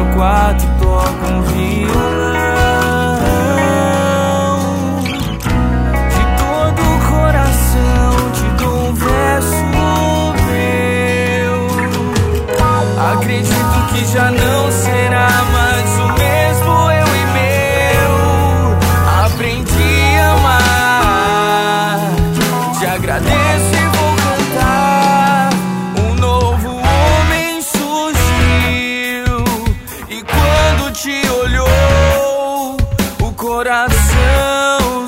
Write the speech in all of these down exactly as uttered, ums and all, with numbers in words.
meu quarto toco um violão. De todo o coração te dou um verso meu. Acredito que já não será mais o mesmo eu e meu. Aprendi a amar, te agradeço e vou cantar. Um novo homem surgiu e quando te olhou, o coração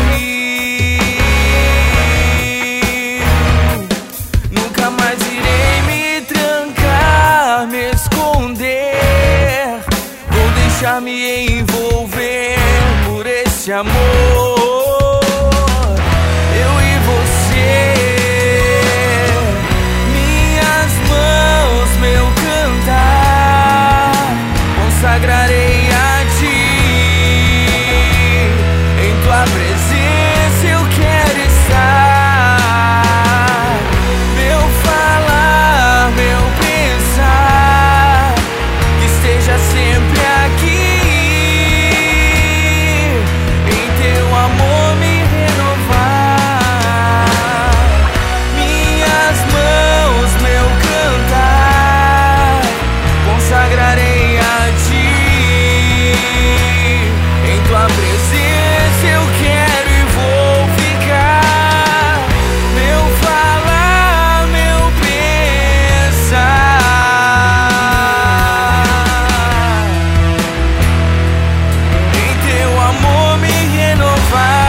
sorriu. Nunca mais irei me trancar, me esconder. Vou deixar me envolver por esse amor. Eu e você, minhas mãos, meu cantar, consagrarei a ti. Em tua presença eu quero estar. Meu falar, meu pensar, que esteja sempre aqui. Em teu amor me renovar. Minhas mãos, meu cantar, consagrarei a ti. Em tua presença eu quero e vou ficar. Meu falar, meu pensar, em teu amor me renovar.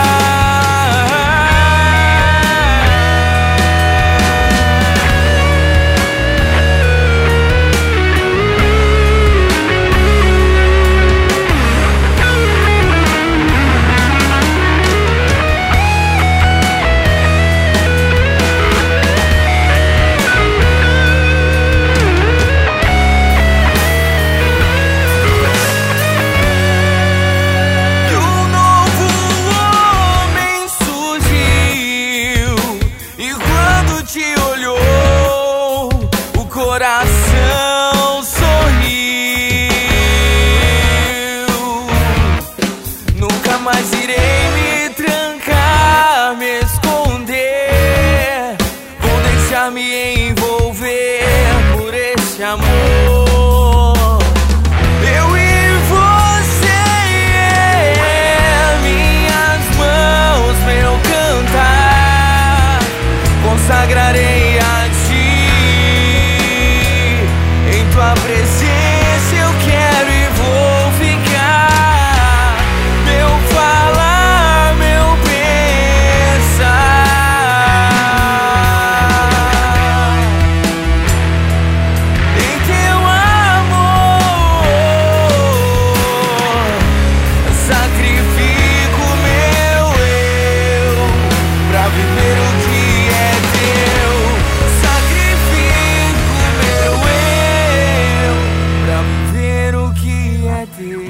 E um novo homem surgiu e quando te olhou, o coração sorriu. Nunca mais irei me trancar, me esconder. Vou deixar me envolver por esse amor. Eu e você, minhas mãos, meu cantar, consagrarei a ti. Em tua presença eu quero e vou ficar. Meu falar, meu pensar, em teu amor. Sacrifico meu eu pra viver o que é teu. Sacrifico meu eu pra viver o que é teu.